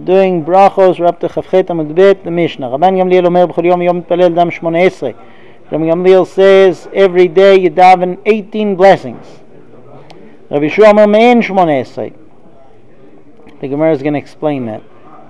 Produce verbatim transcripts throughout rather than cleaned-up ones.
doing brachos, Rabta Chavchet Amud Bet, the Mishnah. Rabban Gamliel Omer B'chol Yom Yom Mitpalel Dam Shmona Esrei. Rabban Gamliel says every day you daven eighteen blessings. Rabbi Yeshua Omer Me'en Shmona Esrei. The Gemara is going to explain that.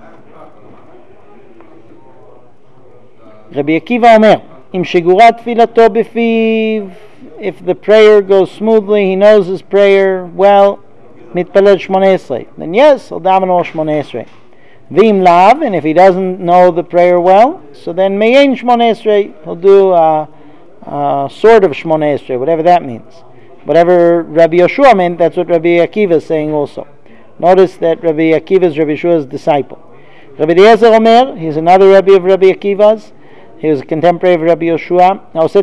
Rabbi Akiva Omer, Im Shegurat Filato B'fiv. If the prayer goes smoothly, he knows his prayer well, Mitpalel Shmona Esrei. Then yes, he'll daven all Shmona Esrei. V'im lav, and if he doesn't know the prayer well, so then Me'en Shmona Esrei, he'll do a, a sort of Shmona Esrei, whatever that means. Whatever Rabbi Yeshua meant, that's what Rabbi Akiva is saying also. Notice that Rabbi Akiva is Rabbi Yeshua's disciple. Rabbi Eliezer Omer, he's another Rabbi of Rabbi Akiva's. He was a contemporary of Rabbi Yeshua.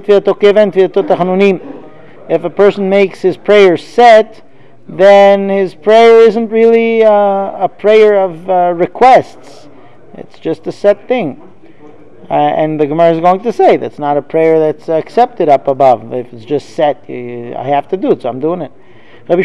If a person makes his prayer set, then his prayer isn't really uh, a prayer of uh, requests. It's just a set thing. Uh, and the Gemara is going to say that's not a prayer that's accepted up above. If it's just set, you, I have to do it, so I'm doing it. Rabbi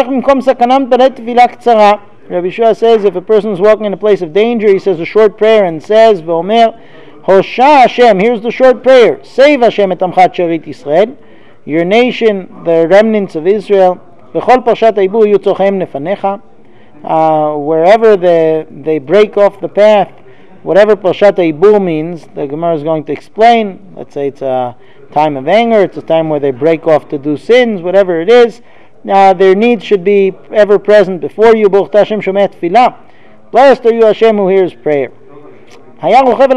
Yeshua says if a person is walking in a place of danger, he says a short prayer and says, V'omer, Hosha Hashem, here's the short prayer. Save Hashem et amchat sharit Yisrael, your nation, the remnants of Israel. V'chol parshat ha'ibur yutzochem nefanecha. Wherever they, they break off the path, whatever parshat ha'ibur means, the Gemara is going to explain. Let's say it's a time of anger, it's a time where they break off to do sins, whatever it is. Now their needs should be ever present before you. Baruch Hashem shomeh tefillah. Blessed are you Hashem who hears prayer. When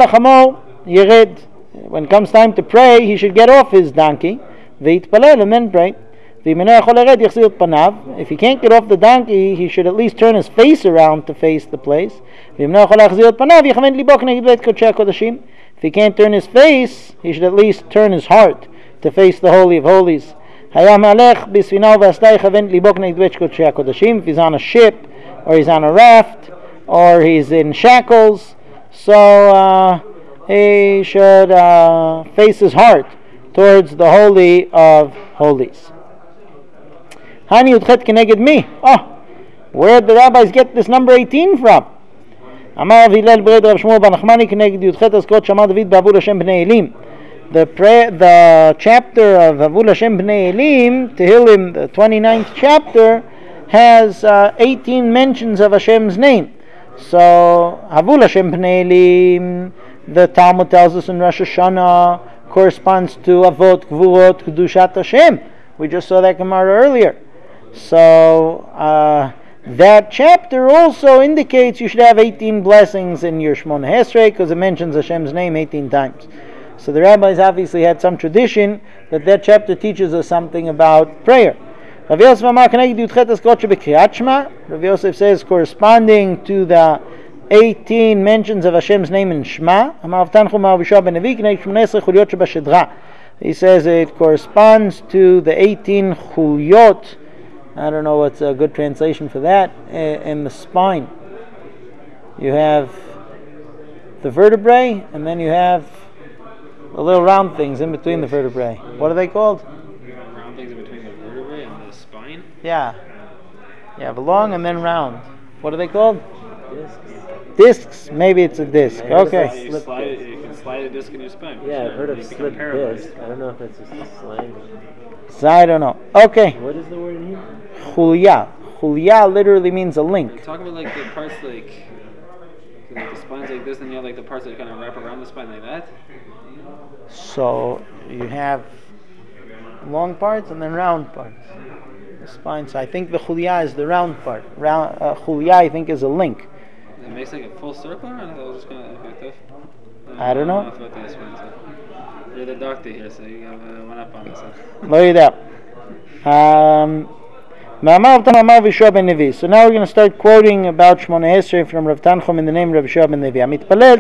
it comes time to pray, he should get off his donkey, and then pray. If he can't get off the donkey, he should at least turn his face around to face the place. If he can't turn his face, he should at least turn his heart to face the Holy of Holies. If he's on a ship, or he's on a raft, or he's in shackles, so uh, he should uh, face his heart towards the Holy of Holies. Hani Yudchet Keneged Mi. Oh, where did the rabbis get this number eighteen from? Amar Rav Hillel B'red Rav Shmuel Bar Nachmani Keneged Yudchet Azkot Shamar David B'Avul Hashem B'nei Elim. The prayer, the chapter of Avul Hashem B'nei Elim, Tehillim, the twenty-ninth chapter, has uh, eighteen mentions of Hashem's name. So, Avul Hashem B'nei Elim, the Talmud tells us in Rosh Hashanah, corresponds to Avot, Gvurot, Kedushat Hashem. We just saw that Gemara earlier. So, uh, that chapter also indicates you should have eighteen blessings in your Shmona Esrei, because it mentions Hashem's name eighteen times. So the rabbis obviously had some tradition that that chapter teaches us something about prayer. Rav Yosef says corresponding to the eighteen mentions of Hashem's name in Shema, he says it corresponds to the eighteen chulyot. I don't know what's a good translation for that. In the spine, you have the vertebrae, and then you have the little round things in between the vertebrae. What are they called? Round things in between the vertebrae and the spine? Yeah. You have long and then round. What are they called? Discs. Discs. Maybe it's a disc. Okay. You, slide it, you can slide a disc in your spine. Yeah, I've heard of you slip disc. I don't know if it's just a slang. So I don't know. Okay. What is the word in here? Chulya. Chulya literally means a link. Talk about like the parts like, like the spine's like this, and you have like the parts that kind of wrap around the spine like that. So you have long parts and then round parts. The spine. So I think the chulya is the round part. Round uh, chulya I think is a link. It makes like a full circle, or that was just kind of effective. I don't know. You're the doctor here, so you have uh, one up on this. Look at that. Um, so now we're going to start quoting about Shmona Esrei from Rav Tanchum in the name of Rav Yeshua ben Levi.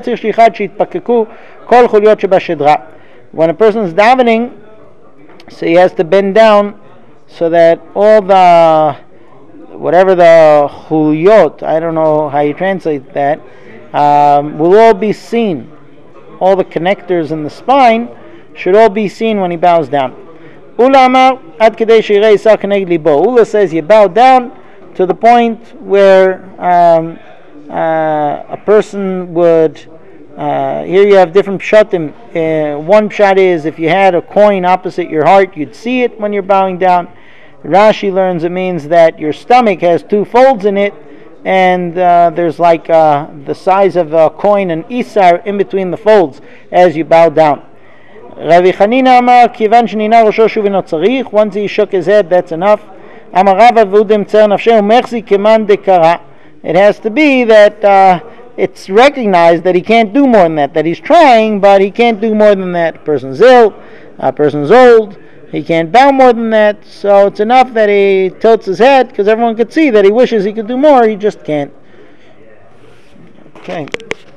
When a person is davening, so he has to bend down so that all the, whatever the chulyot, I don't know how you translate that, um, will all be seen. All the connectors in the spine should all be seen when he bows down. Ula says you bow down to the point where um, uh, a person would. Uh, here you have different pshatim. Uh, one pshat is if you had a coin opposite your heart, you'd see it when you're bowing down. Rashi learns it means that your stomach has two folds in it, and uh, there's like uh, the size of a coin and isar in between the folds as you bow down. Rabbi Chanina Amar Kivan Shnina Rosho Shuvino Tzarich. Once he shook his head, that's enough. Amar Rava V'udem Tzer Nafsheh Merzi Keman Dekara. It has to be that uh, it's recognized that he can't do more than that. That he's trying, but he can't do more than that. A person's ill, a person's old. He can't bow more than that. So it's enough that he tilts his head because everyone could see that he wishes he could do more. He just can't. Okay.